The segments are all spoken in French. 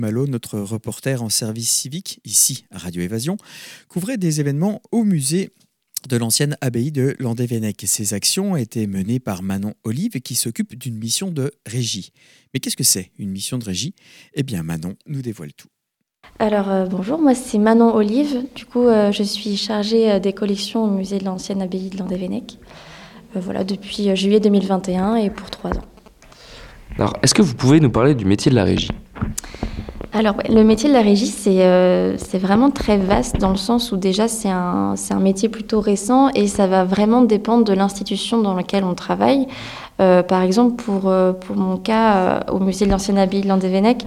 Malo, notre reporter en service civique, ici à Radio Évasion, couvrait des événements au musée de l'ancienne abbaye de Landévennec. Ces actions étaient menées par Manon Olive qui s'occupe d'une mission de régie. Mais qu'est-ce que c'est une mission de régie ? Eh bien Manon nous dévoile tout. Alors bonjour, moi c'est Manon Olive. Du coup, je suis chargée des collections au musée de l'ancienne abbaye de Landévennec. Voilà, depuis juillet 2021 et pour 3 ans. Alors, est-ce que vous pouvez nous parler du métier de la régie ? Alors, le métier de la régie, c'est vraiment très vaste dans le sens où déjà c'est un métier plutôt récent et ça va vraiment dépendre de l'institution dans laquelle on travaille. Par exemple, pour mon cas, au musée de l'ancienne abbaye de Landévennec,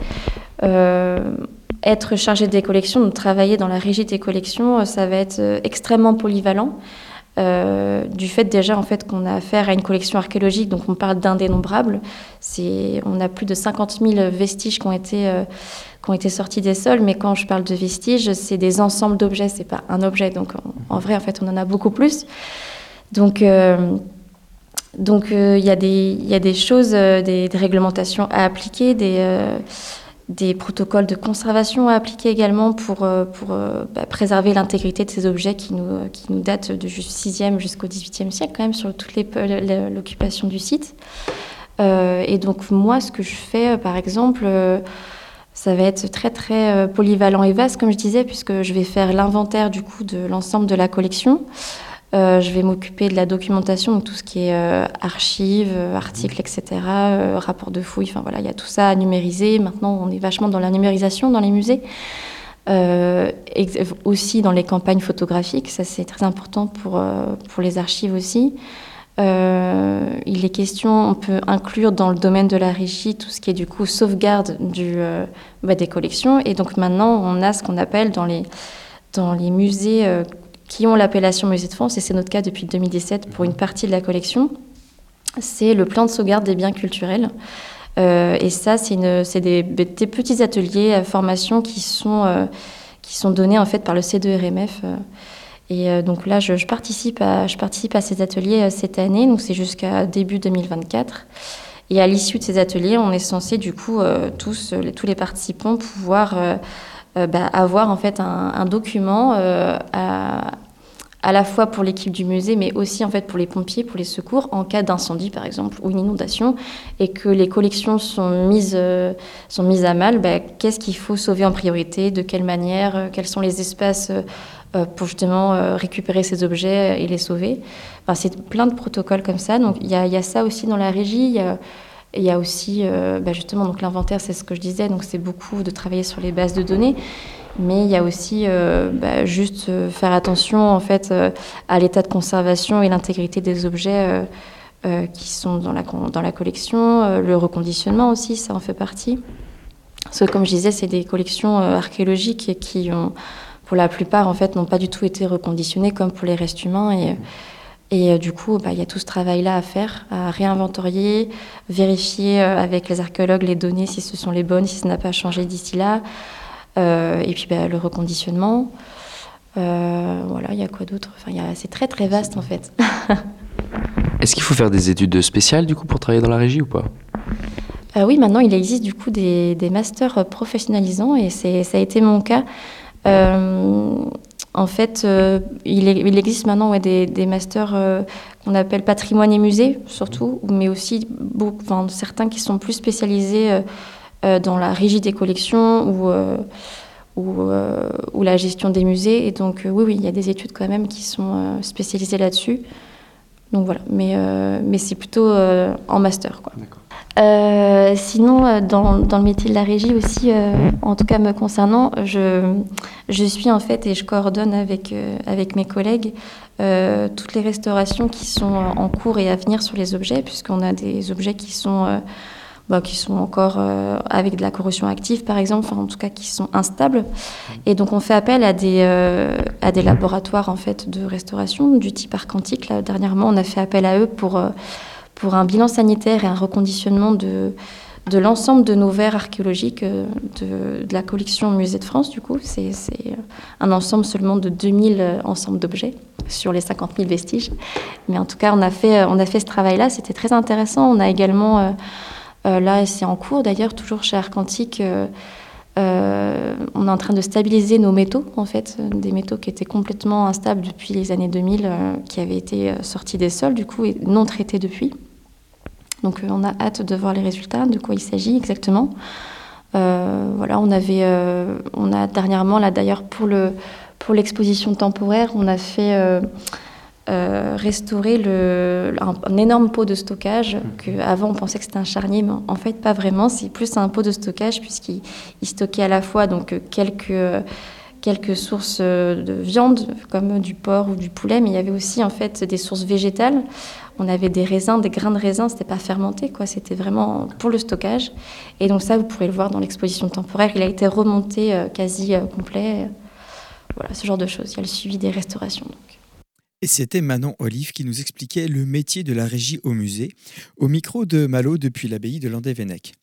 être chargé des collections, donc travailler dans la régie des collections, ça va être extrêmement polyvalent. Du fait déjà en fait qu'on a affaire à une collection archéologique, donc on parle d'indénombrables. On a plus de 50 000 vestiges qui ont été sortis des sols, mais quand je parle de vestiges, c'est des ensembles d'objets, c'est pas un objet. Donc en vrai, en fait, on en a beaucoup plus. Donc il y a des choses, des réglementations à appliquer, des protocoles de conservation à appliquer également pour préserver l'intégrité de ces objets qui nous datent du 6e jusqu'au 18e siècle, quand même, sur toute l'occupation du site. Et donc, moi, ce que je fais, par exemple, ça va être très, très polyvalent et vaste, comme je disais, puisque je vais faire l'inventaire, du coup, de l'ensemble de la collection. Je vais m'occuper de la documentation, donc tout ce qui est archives, articles, etc., rapports de fouilles, enfin voilà, il y a tout ça à numériser. Maintenant, on est vachement dans la numérisation dans les musées. Aussi dans les campagnes photographiques, ça c'est très important pour les archives aussi. Il est question, on peut inclure dans le domaine de la régie tout ce qui est du coup sauvegarde des collections. Et donc maintenant, on a ce qu'on appelle dans les musées qui ont l'appellation Musée de France, et c'est notre cas depuis 2017 pour une partie de la collection, c'est le plan de sauvegarde des biens culturels. Et ça, c'est des petits ateliers à formation qui sont donnés en fait par le C2RMF. Et donc là, je participe à ces ateliers cette année, donc c'est jusqu'à début 2024. Et à l'issue de ces ateliers, on est censé du coup tous les participants pouvoir avoir en fait un document à la fois pour l'équipe du musée, mais aussi en fait pour les pompiers, pour les secours, en cas d'incendie par exemple ou une inondation, et que les collections sont mises à mal. Qu'est-ce qu'il faut sauver en priorité, de quelle manière, quels sont les espaces pour justement récupérer ces objets et les sauver. Enfin, c'est plein de protocoles comme ça. Donc il y a ça aussi dans la régie. Il y a aussi justement donc l'inventaire, c'est ce que je disais, donc c'est beaucoup de travailler sur les bases de données, mais il y a aussi juste faire attention en fait à l'état de conservation et l'intégrité des objets qui sont dans la collection, le reconditionnement aussi, ça en fait partie. Parce que comme je disais, c'est des collections archéologiques qui ont, pour la plupart en fait, n'ont pas du tout été reconditionnées comme pour les restes humains et du coup, il y a tout ce travail-là à faire, à réinventorier, vérifier avec les archéologues les données, si ce sont les bonnes, si ça n'a pas changé d'ici là. Et puis le reconditionnement. Voilà, il y a quoi d'autre ? Enfin, c'est très très vaste en fait. Est-ce qu'il faut faire des études spéciales du coup pour travailler dans la régie ou pas ? Oui, maintenant il existe du coup des masters professionnalisants et ça a été mon cas. En fait, il existe maintenant des masters qu'on appelle patrimoine et musée, surtout, mais aussi certains qui sont plus spécialisés dans la régie des collections ou la gestion des musées. Et donc, oui, il y a des études quand même qui sont spécialisées là-dessus. Donc voilà, mais c'est plutôt en master, quoi. D'accord. Sinon, dans le métier de la régie aussi, en tout cas me concernant, je suis en fait et je coordonne avec mes collègues toutes les restaurations qui sont en cours et à venir sur les objets, puisqu'on a des objets qui sont encore avec de la corrosion active, par exemple, en tout cas qui sont instables. Et donc on fait appel à des laboratoires en fait de restauration du type Arcantique. Là, dernièrement, on a fait appel à eux pour un bilan sanitaire et un reconditionnement de l'ensemble de nos verres archéologiques de la collection Musée de France. Du coup, c'est un ensemble seulement de 2000 ensembles d'objets sur les 50 000 vestiges. Mais en tout cas, on a fait ce travail-là. C'était très intéressant. On a également, là, c'est en cours d'ailleurs, toujours chez Arcantique, on est en train de stabiliser nos métaux, en fait, des métaux qui étaient complètement instables depuis les années 2000, qui avaient été sortis des sols, du coup, et non traités depuis. Donc, on a hâte de voir les résultats, de quoi il s'agit exactement. Voilà, on a dernièrement, là d'ailleurs, pour l'exposition temporaire, on a fait restaurer un énorme pot de stockage qu'avant on pensait que c'était un charnier, mais en fait pas vraiment, c'est plus un pot de stockage puisqu'il stockait à la fois donc quelques sources de viande comme du porc ou du poulet, mais il y avait aussi en fait des sources végétales. On avait des raisins, des grains de raisin, c'était pas fermenté quoi, c'était vraiment pour le stockage. Et donc ça vous pourrez le voir dans l'exposition temporaire, il a été remonté quasi complet. Voilà, ce genre de choses. Il y a le suivi des restaurations donc. Et c'était Manon Olive qui nous expliquait le métier de la régie au musée, au micro de Malo depuis l'abbaye de Landévennec.